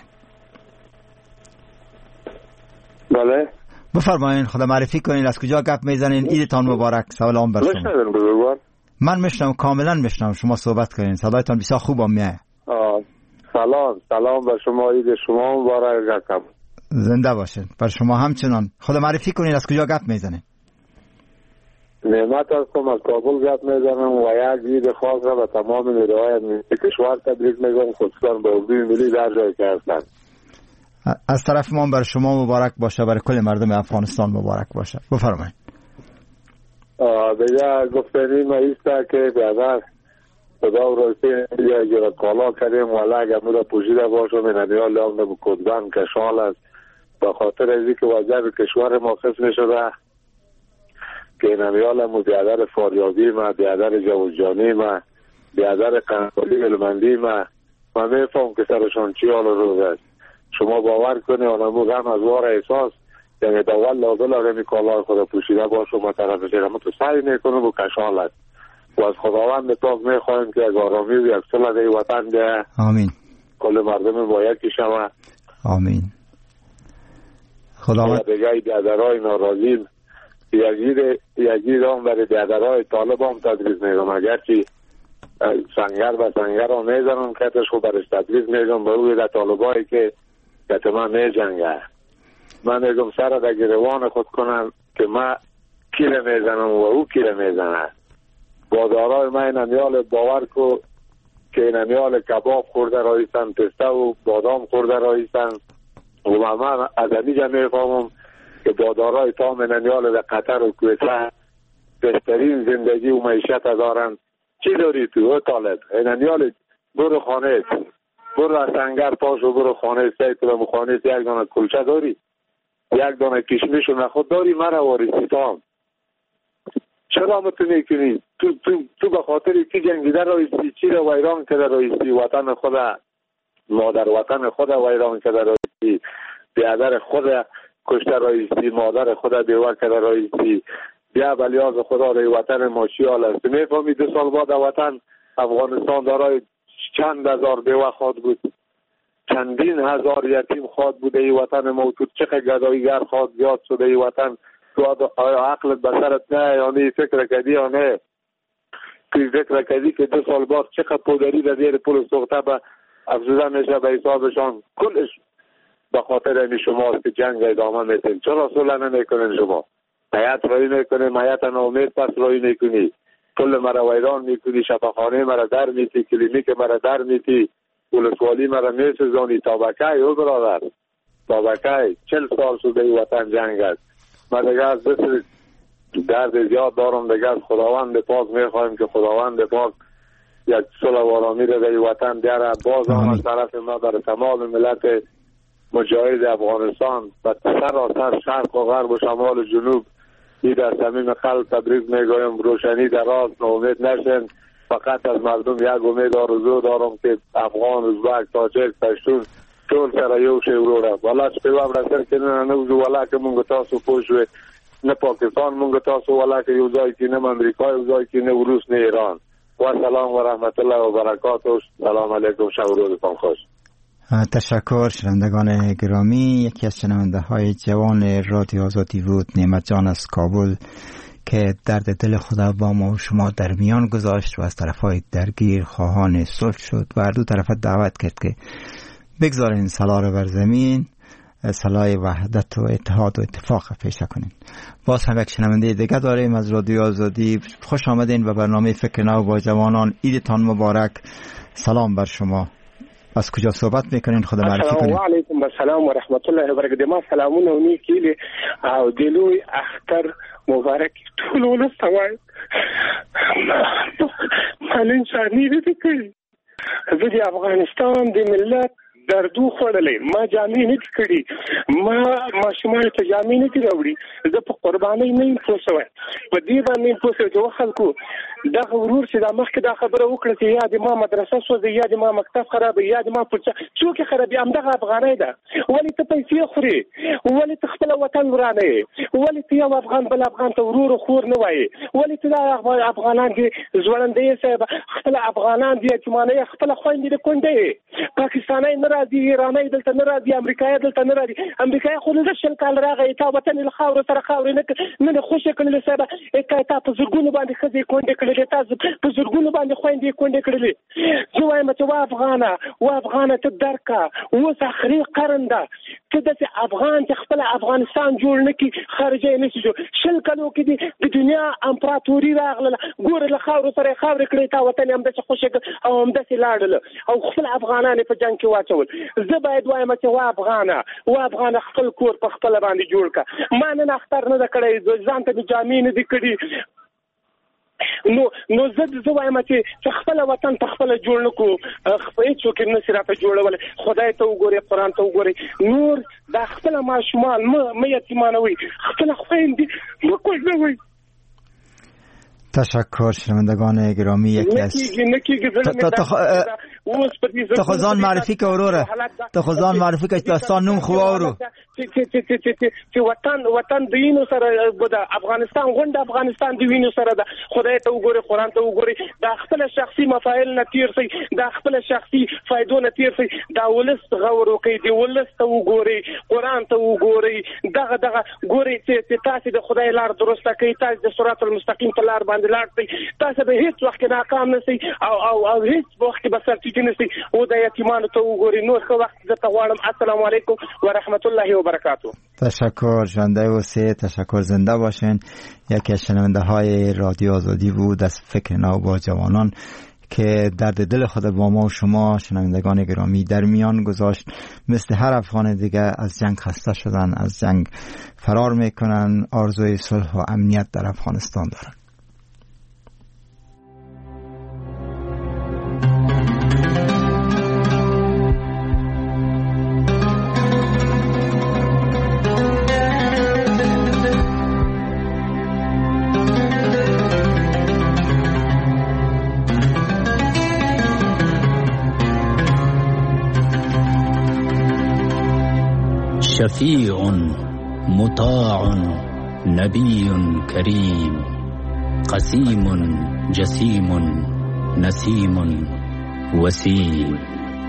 بله بفرمایین، خدا معرفی کنین، از کجا گپ میزنین؟ عیدتان مبارک. سلام بر شما. من میشنم، کاملا میشنم، شما صحبت کنین، صدایتان بسیار خوبم میاد. سلام بر شما، عید شما مبارک. زنده باشین. بر شما همچنان. خدا معرفی کنین، از کجا گپ میزنین؟ نعمت هستم، از کابل گپ میزنم و یک عید خاص را به تمام نیروهای کشور تبریک میگم، خصوصا به اردوی ملی در جای که هستند. از طرف ما بر شما مبارک باشه، برای کل مردم افغانستان مبارک باشه. بفرمایید. دیگه گفتنی ما ایسته که بیادر خدا و راستی یا کالا کردیم والا اگر مورا پوشیده باشم این انیال هم نبو کدبان کشال است به خاطر ازی که وضع کشور ما قسم شده که این انیال هم بیادر فاریابی ما، بیادر جوزجانی ما، بیادر قنقالی علمندی ما میفهم که سرشان چی حال روز است. شما باور کنی آنمو غم از وار احساس یعنی دول لازل آگمی کالای خدا پوشیده باشه و طرف جرمه تو سعی میکنم و کشالت و از خداوند پاک میخواهیم که یک آرامی و یک صلح دی وطن ده. آمین. کل مردم باید که شما آمین. خداوند دیگه بیادرهای ناراضیم یکی هم برای بیادرهای طالب هم تدریس میگم اگرچه سنگر به سنگر هم میزنم کتش خود برش تدریس میگم به اوی ده طالبایی که من میجنگه من میگم سر در گروان خود کنم که من کیله میزنم و او کیله میزنه. بازارای من این امیال باور کو که این امیال کباب خورده رایستن، پسته و بادام خورده رایستن و من از امیجا میفهمم که بازارای تام این امیال در قطر و کویته بهترین زندگی و معیشت دارن. چی داری تو طالب؟ این امیال برو خانه برو از سنگر پاش و برو خانه سید و خانه یک دانه کلچه داری، یک دانه کشمش و نخود داری، مرا وارسی تام چرا متونی کنی؟ تو به خاطر کی جنگیده رایستی؟ چی را ویران کرده رایستی؟ وطن خود مادر وطن خود ویران کرده رایستی، بیادر خود کشته رایستی، مادر خود بیوه کرده رایستی. بیا بلیاز خدا رای وطن ما چی حال است؟ میفهمی 2 سال بعد وطن افغانستان دارای چند هزار بیوه خواد بود، چندین هزار یتیم خواد بوده ای وطن ما. تو چقدر گداییگر خواد زیاد شده ای وطن. تو آیا عقلت بسرت نه یعنی فکر کردی یا نه که فکر کردی که 2 سال بعد چقدر پودری در زیر پول سوخته به افزوده میشه به حسابشان؟ کلش به خاطر این شماست که جنگ ادامه میتین. چرا صلح نمیکنین؟ شما حیات رایی میکنی، حیات نامید پس رایی میکنی، کل مرا ویران میکنی، شفاخانه مرا در میتی، کلینیک مرا در میتی، ولسوالی مرا میسزانی. تابکه او برادر تابکه 40 سال شده ای وطن جنگ است. من دیگه از درد زیاد دارم دیگه از خداوند پاک میخوایم که خداوند پاک یک صلح و آرامی را در وطن بیاره. باز هم از طرف ما برای تمام ملت مجاهد افغانستان و سراسر شرق و غرب و شمال و جنوب این در صمیم قلب تبریک میگویم. روشنی در راه، ناامید نشین. فقط از مردم یک امید آرزو دارم که افغان، ازبک، تاجک، پشتون ټول سره یو شی وروره. ولا چې پیغام راځي چې نه وځو، ولا که مونږ تاسو پوښوي نه پاکستان مونږ تاسو، ولا که یو ځای کې نه امریکا، یو ځای کې نه روس، نه ایران. و سلام و رحمت الله و برکاته. سلام علیکم، شب و روزتان خوش. تشکر شنوندگان گرامی. یکی از شنونده های جوان رادیو آزادی بود نعمت جان از کابل که درد دل خدا با ما و شما در میان گذاشت و از طرف های درگیر خواهان صلح شد و هر دو طرف دعوت کرد که بگذارین صلاح رو بر زمین، صلاح وحدت و اتحاد و اتفاق پیشه کنین. باز هم یک شنونده دیگه داریم از رادیو آزادی. خوش آمدین به برنامه فکر نو با جوانان. عیدتان مبارک. سلام بر شما. از کجا صحبت میکنین؟ خود معرفی کنین. السلام علیکم و سلام و رحمت الله و برکاته. ما سلامونه و نیکی او دلوی اختر مبارک ټول ولسته وایم. معلم شانی دې کوي. زه د افغانستان د ملت دردو خوړلې، ما جامې نه کړې، ما ماشومان ته جامې نه راوړي. زه په قربانۍ نه یم پوه شوی، په دې باندې یم پوه شوی چې خلکو دغه ورور چې دا مخکې دا خبره وکړه چې یا د ما مدرسه سوځي، یا د ما مکتب خرابوي، یا د ما پلچه څوک خرابوي، همدغه افغانۍ ده. ولې ته پیسې خورې؟ ولې ته خپل وطن ورانه یې؟ ولې ته یو افغان بل افغان ته ورور خور نه وایې؟ ولې ته دا افغانان دي ځوړندې صاحب خپل افغانان دي یتیمانه خپل خویندې د کونډې پاکستاني نه راځي، ایرانی دلته نه راځي، امریکایي دلته نه راځي. امریکایي خو دلته شل کال راغی، تا وطن له خاورو سره خاورې نه خوشې کړلې صاحب. تا په زرګونو باندې ښځې کونډې کړلې، تا په زرګونو باندې خویندې کونډې کړلې. زه وایم چې وا افغانه ته درکه، اوس آخري قرن ده، ته داسې افغان چې خپل افغانستان جوړ نه کړي، خارجه یې نشي جوړ. شل کلو کې د دنیا امپراتوري راغله، ګوره له خاورو سره یې خاورې کړې، تا وطن یې همداسې خوشې کړ او همداسې لاړله او خپل افغانان یې په جنګ کې واچول. زه باید وایم چې وا افغانه خپل کور په خپله باندې جوړ کړه. ما نن اختر نه ده کړی، ځان ته مې جامې نه دي کړي. نو زه وایم چې خپل وطن په خپله جوړ نه کړو، هېڅوک یې نشي راته جوړولی. خدای ته وګورئ، قرآن ته وګورئ. نور دا خپله ماشومان مه یتیمانوئ، خپله خویندې مه کوژنوئ. تشکر شنوندگان گرامی. یکی از تو خزان معرفی که اوروره، تو خزان معرفی که داستان نوم خواه رو چې وطن د وینو سره د افغانستان غونډه افغانستان د وینو سره ده. خدای ته وګورئ، قرآن ته وګورئ. دا خپل شخصي مفایل نه تیر شي، دا خپل شخصي فایدو نه تیر شي. دا ولس غور وکړي، دی ولس ته وګورئ، قرآن ته وګورئ. دغه ګورئ چې تاسو د خدای لار درسته کوي، تاسو د صراط المستقیم په لار باندې لاړ شئ، تاسو به هیڅ وخت ناکام نه شئ او هیڅ وخت به سرټیټ نه شئ. او د یتیمانو ته وګورئ. نور ښه وخت درته غواړم. السلام علیکم و رحمت الله و برکاته. تشکر. ژنده و سه تشکر. زنده باشین. یکی از شنونده های رادیو آزادی بود از فکر نو با جوانان که درد دل خود با ما و شما شنوندگان گرامی در میان گذاشت. مثل هر افغان دیگه از جنگ خسته شدن، از جنگ فرار میکنن، آرزوی صلح و امنیت در افغانستان دارن. شفيع مطاع نبي كريم قسيم جسيم نسيم وسيم.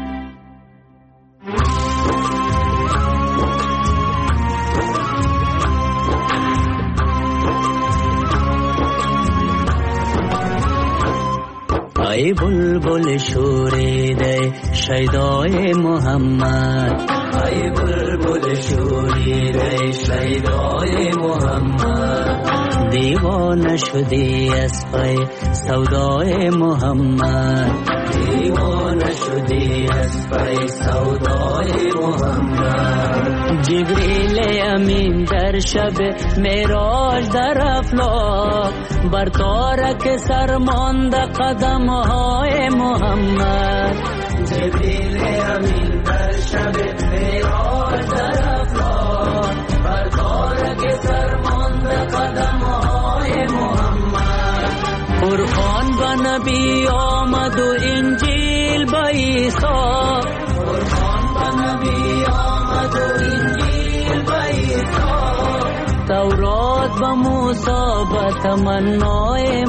ای بلبل شوریده شیدای محمد، ای بلبل شوریده شیدای محمد، دیوانه شدی از پی سودای محمد دیوانه شدی از پی سودای محمد جبریل امین در شب معراج در افلاک بر تارک سر مانده قدم های محمد جبریل امین در شب معراج در افلاک بر تارک سر مانده قدم های محمد قرآن به نبی آمد و انجیل به عیسی قرآن به نبی آمد و انجیل به عیسی تورات به موسی به تمنای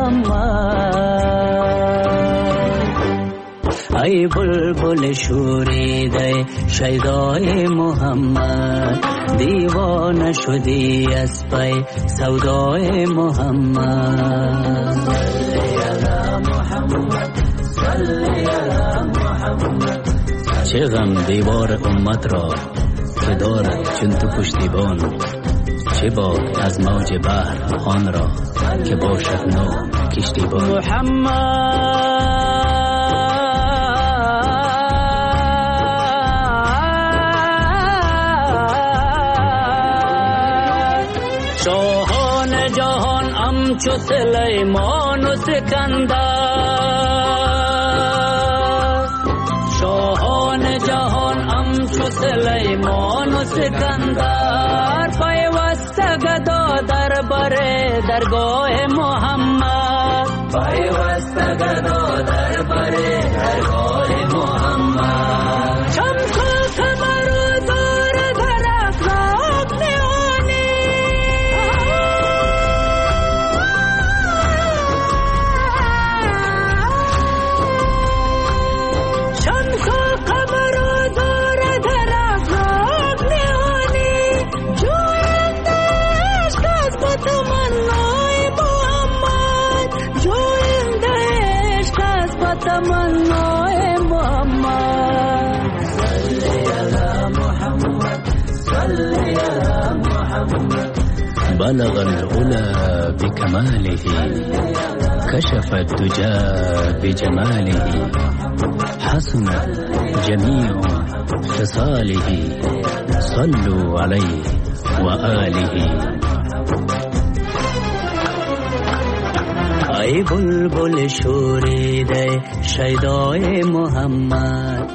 محمد ای بلبل شوریده شیدای محمد دیوانه شدی از پی سودای محمد صلی علی محمد صلی علی محمد چه غم دیوار امت را که دارد چون تو پشتیبان چه باد از موج بحر آن را که باشد نو کشتیبان محمد شاهان جهان امچو سلیمان و سکندر شاهان جهان امچو سلیمان و سکندر پیوسته گدا در بره درگاه محمد پیوسته گدا در بره درگاه محمد شمس و قمر و زار در افلاک نهانی شمس و قمر و زار در افلاک نهانی جوینده عشق از با تمنای محمد جوینده عشق از با تمنای محمد صلی علی محمد صلی علی محمد بلغ العلا بكماله كشف الدجى بجماله حسن جميع خصاله صلوا عليه وآله ای بلبل شوریده شیدای محمد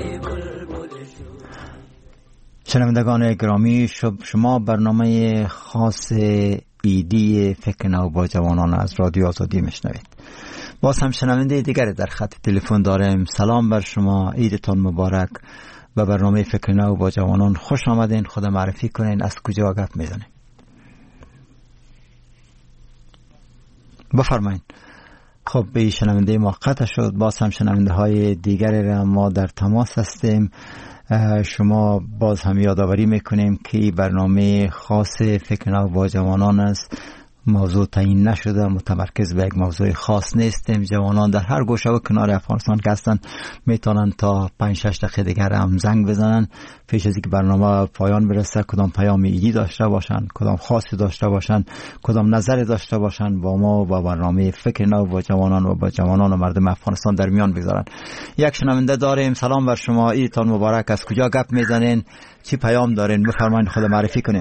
شنوندگان گرامی شما برنامه خاص ایدی فکر نو با جوانان از رادیو آزادی میشنوید. باز هم شنونده دیگری در خط تلفن داریم. سلام بر شما، عیدتان مبارک. و برنامه فکر نو با جوانان خوش آمدین. خود معرفی کنین، از کجا گپ میزنین؟ بفرمایید. خب به شنونده ما قطع شد. باز هم شنونده های دیگری را ما در تماس هستیم. شما باز هم یادآوری میکنیم که برنامه خاص فکر نو با جوانان است. موضوع تعیین نشده، متمرکز به یک موضوع خاص نیستیم. جوانان در هر گوشه و کنار افغانستان که هستن میتونن تا 5-6 دقیقه دیگر هم زنگ بزنن پیش از اینکه برنامه پایان برسه. کدام پیام ایدی داشته باشن، کدام خاصی داشته باشن، کدام نظری داشته باشن، با ما و با برنامه فکر نو با جوانان و با جوانان و مردم افغانستان در میان بگذارن. یک شنونده داریم. سلام بر شما، عیدتان مبارک. از کجا گپ میزنین؟ چی پیام دارین؟ بفرمایید، خود معرفی کنین.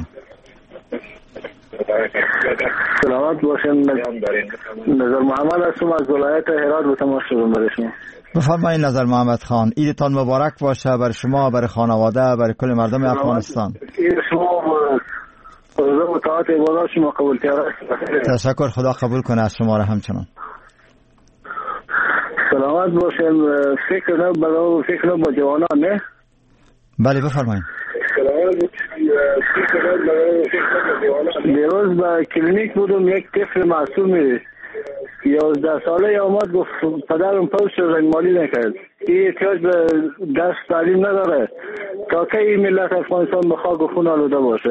سلامت باشین. نظر محمد هستم از ولایت هرات به تماس شدم برای شما. بفرمایید نظر محمد خان. عیدتان مبارک باشه برای شما، برای خانواده، برای کل مردم افغانستان. عید شما روزه مطاعت عبادات شما قبول کرده. تشکر، خدا قبول کنه از شما را همچنان. سلامت باشین. فکر نو با جوانان نه؟ بله بفرمایید. دیروز با کلینیک بودم، یک طفل معصومی 11 ساله آمد گفت پدرم پوست رنگمالی نکرد. این احتیاج به درس تعلیم نداره. تا که این ملت افغانستان به خاک و خون آلوده باشه.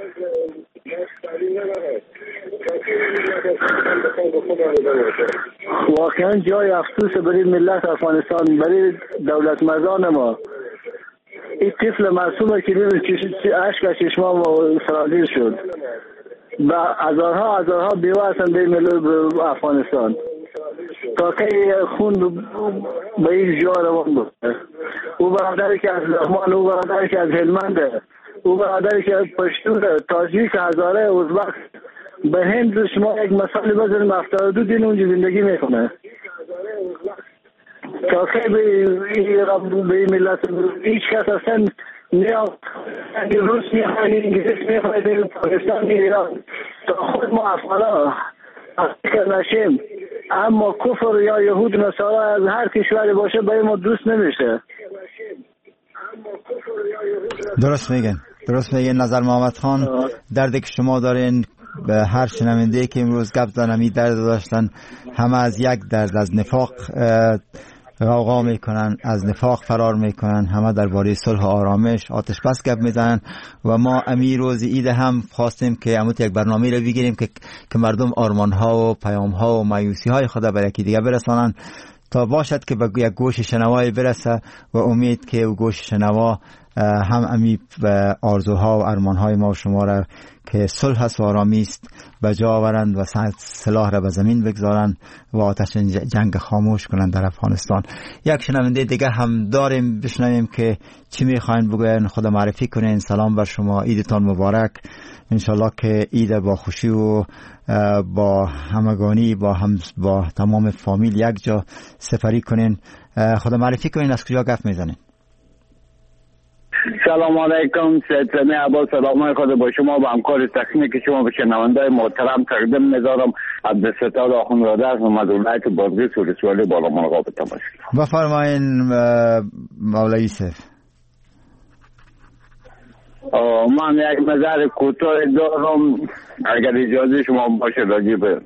واقعا جای افسوس برای ملت افغانستان، برای دولت مردان ما. این طفل معصومه که دیدن اشک از چشمام سرازیر شد. و هزارها بیوه هستن به ملل افغانستان. تا که خون به این جا روان بود. او برادری که از لغمان، او برادری که از هلمند، او برادری که از پشتون، تاجیک، هزاره، ازبک. به هند شما یک مثال بزنیم 72 دین اونجا زندگی میکنه. تا که به این ملت هیچ کس اصلا نه روس میخواهد، انگلیس میخواهد، پاکستان ایران تا خود ما افغانا افکر نشیم. اما کفر یا یهود نصارا از هر کشوری باشه به ما دوست نمیشه. درست میگن نظر محمد خان. دردی که شما دارین به هر شنونده که امروز گپ زدن می درد داشتن، همه از یک درد، از نفاق غوغا میکنن، از نفاق فرار میکنن، همه درباره صلح و آرامش آتش بس گپ میزنن. و ما امی روز عید هم خواستیم که امروز یک برنامه رو بگیریم که مردم آرمان ها و پیام ها و مایوسی های خود به یکی دیگه برسانن، تا باشد که به یک گوش شنوایی برسه و امید که او گوش شنوا هم امی آرزوها و ارمانهای ما و شما را که صلح است و آرامی است به جا آورند و سلاح را به زمین بگذارند و آتش جنگ خاموش کنند در افغانستان. یک شنونده دیگه هم داریم، بشنویم که چی میخواین بگوین، خود معرفی کنین. سلام بر شما، عیدتان مبارک. انشالله که عید با خوشی و با همگانی با تمام فامیل یک جا سفری کنین. خود معرفی کنین، از کجا گپ میزنین؟ سلام علیکم، سیدزنی عباس، سلام خود با شما و همکار تکنیک شما به شنونده محترم تقدیم می‌دارم. عبدالستار آخوندزاده از ولایت بادغیس ولسوالی بالامرغاب تماس. بفرمایین مولوی یوسف. من یک نظر کوتاه دارم اگر اجازه شما باشه راجع به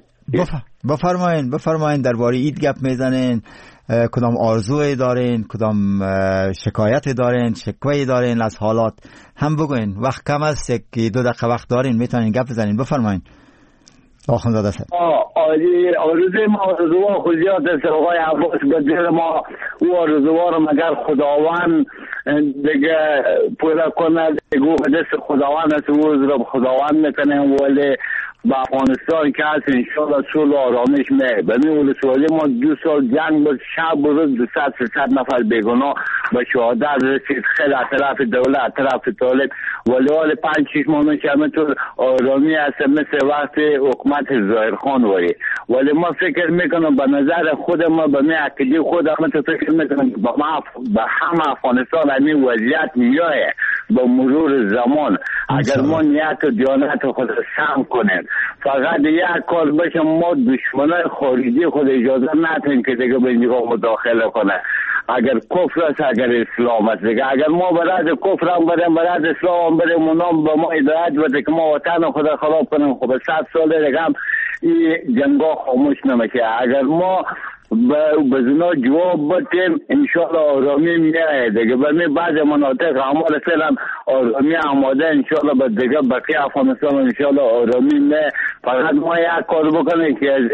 بفرمایین درباره عید گپ میزنین. کدام آرزوی دارین، کدام شکایت دارین، شکوهی دارین از حالات هم بگوین. وقت کم است، یک 2 دقیقه وقت دارین، میتونین گپ بزنین. بفرمایین آخوندزاده صاحب. آرزوی ما آرزوها خودیات است آقای عباس. به دل ما او آرزوها رو مگر خداوند دیگه پورا کنه، دیگه دست خداوند است، او رو خداوند میکنه. ولی با افغانستان که هست انشاءالله صلح و آرامش میه. ببین ولسوالی ما 2 سال جنگ بود، شب و روز 200-300 نفر بیگناه به شهادت رسید، خیلی از طرف دولت، از طرف طالب. ولی حال 5-6 ماه که همینطور آرامی هست مثل وقت حکومت ظاهرخان وایی. ولی ما فکر میکنم به نظر خود ما به می عقیده خود همینطور فکر میکنم به همه افغانستان همین وضعیت میایه با مرور زمان. اگر ما نیت و دیانت خود سم کنیم، فقط یک کار بشه، ما دشمنای خارجی خود اجازه ندیم که دیگه به اینجا مداخله کنه. اگر کفر است، اگر اسلام است دیگه. اگر ما برای کفر هم بریم، برای اسلام هم بریم، اونام به ما هدایت بده که ما وطن خود خراب کنیم، خب 100 سال دیگه هم این جنگا خاموش نمیشه. اگر ما به زنا جواب بدیم انشاءالله آرامی میاد دیگه. به بعض مناطق اعمال فعلا آرامی آماده، انشاءالله به دیگه بقیه افغانستان انشاءالله آرامی میاد. فقط ما یک کار بکنیم که از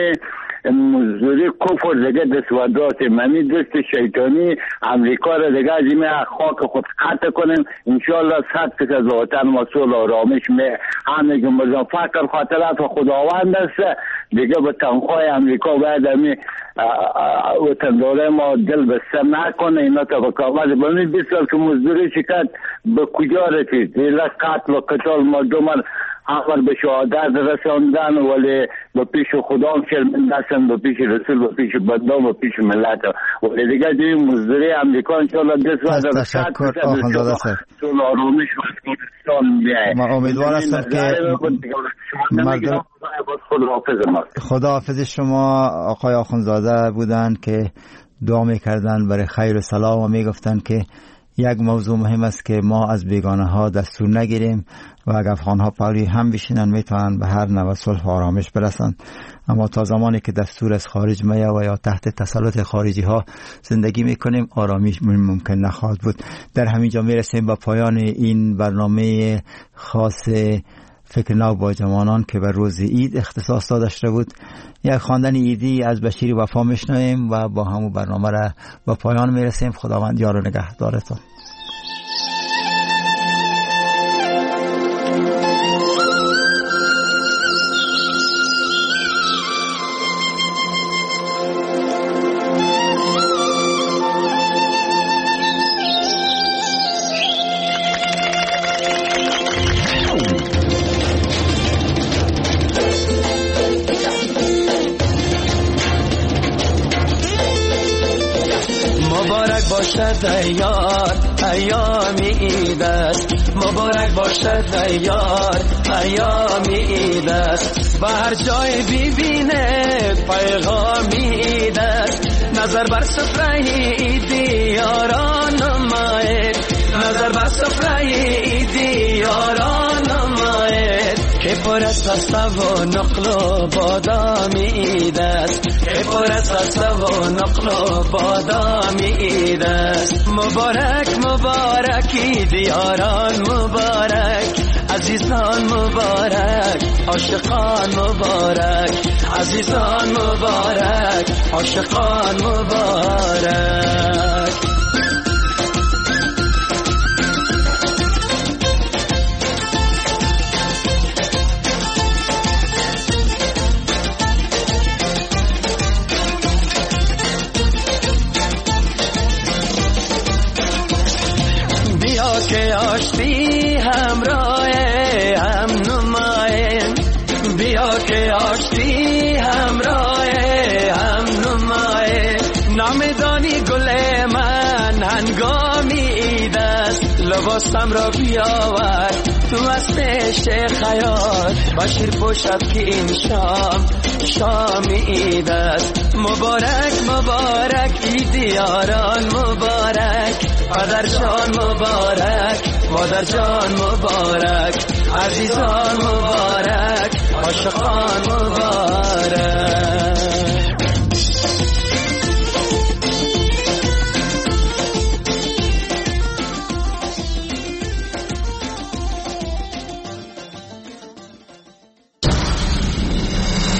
مزدوری کفر دیگه دست و داستیم، منی دست شیطانی امریکا را دیگه از این خاک خود قطع کنیم. انشاءالله 100% به وطن ما صلح آرامش میه. همه که مزان فکر خاطرات و خداوند است دیگه به تنخواه امریکا باید همی وطنداره ما دل بسته نکنه. اینا تا بکامت بمی 20 سال که مزدوری شکت به کجا رسید؟ دیگه قتل و قتال مردم همه به شهادت رساندن، ولی به پیش خدا هم شرمنده‌اند، به پیش رسول، به پیش بنده، به پیش ملت. ولی دیگه دیگه مزدوری امریکا انشاءالله دست و تشکر آخوندزاده صاحب. صلح آرامش و افغانستان میاد. ما امیدوار هستم که مردم خداحافظ شما آقای آخوندزاده بودن که دعا میکردن برای خیر و صلاح و میگفتن که یک موضوع مهم است که ما از بیگانه ها دستور نگیریم و اگر افغان ها پاوری هم بشینن میتونن به هر نوع صلح و آرامش برسن. اما تا زمانی که دستور از خارج میاد و یا تحت تسلط خارجی ها زندگی میکنیم آرامیش ممکن نخواهد بود. در همینجا میرسیم به پایان این برنامه خاص فکر نو با جوانان که بر روز عید اختصاص داشته بود. یک خواندن عیدی از بشیر وفا میشنویم و با همون برنامه را به پایان میرسیم. خداوند یار و نگهدارتان. باشد ای یار ایام عید است، مبارک باشد ای یار ایام عید است. و هر جای ببینه پیغام عید است، نظر بر سفره عیدی یاران نماید، نظر بر سفره عیدی یاران نماید. که پر است هسته و نقل و بادام عید است، که پر است هسته و نقل و بادام عید است. مبارک مبارک عید یاران مبارک، عزیزان مبارک عاشقان مبارک، عزیزان مبارک عاشقان مبارک. که آشتی همراه هم نمایم، بیا که آشتی همراه هم نمایم. نامدانی گل من هنگامی عید است، لباسم را بیاور تو از پیش خیال، بشیر پوشد که این شام عید است. مبارک مبارک عید یاران مبارک، پدر جان مبارک مادر جان مبارک، عزیزان مبارک عاشقان مبارک.